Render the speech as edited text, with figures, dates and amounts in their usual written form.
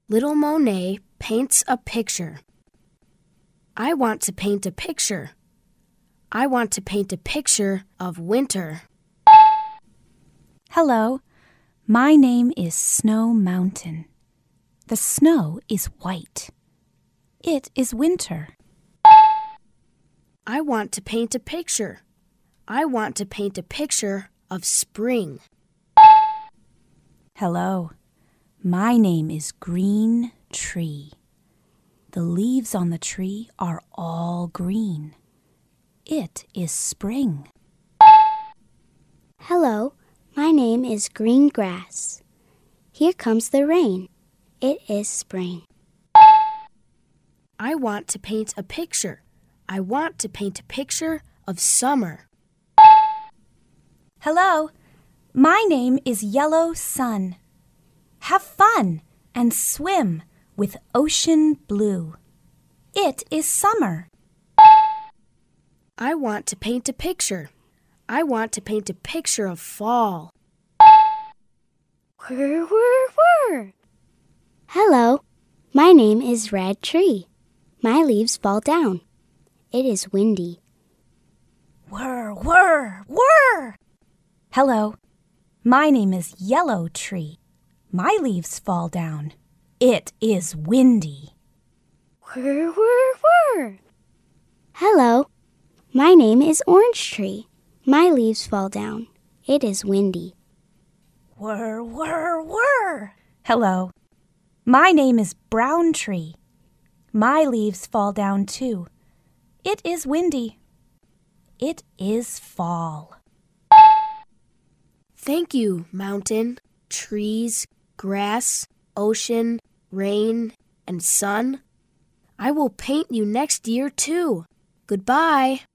Little Monet paints a picture. I want to paint a picture. I want to paint a picture of winter. Hello, my name is Snow Mountain. The snow is white. It is winter. I want to paint a picture. I want to paint a picture of spring. Hello, my name is Green Tree. The leaves on the tree are all green. It is spring. Hello, my name is Green Grass. Here comes the rain. It is spring. I want to paint a picture. I want to paint a picture of summer. Hello, my name is Yellow Sun. Have fun and swim with ocean blue. It is summer. I want to paint a picture. I want to paint a picture of fall. Whir, whir, whir. Hello, my name is Red Tree. My leaves fall down. It is windy. Whir, whir, whir. Hello, my name is Yellow Tree. My leaves fall down. It is windy. Whir, whir, whir. Hello, my name is Orange Tree. My leaves fall down. It is windy. Whir, whir, whir. Hello, my name is Brown Tree. My leaves fall down too. It is windy. It is fall. Thank you, mountain, trees, grass, ocean, rain, and sun. I will paint you next year too. Goodbye.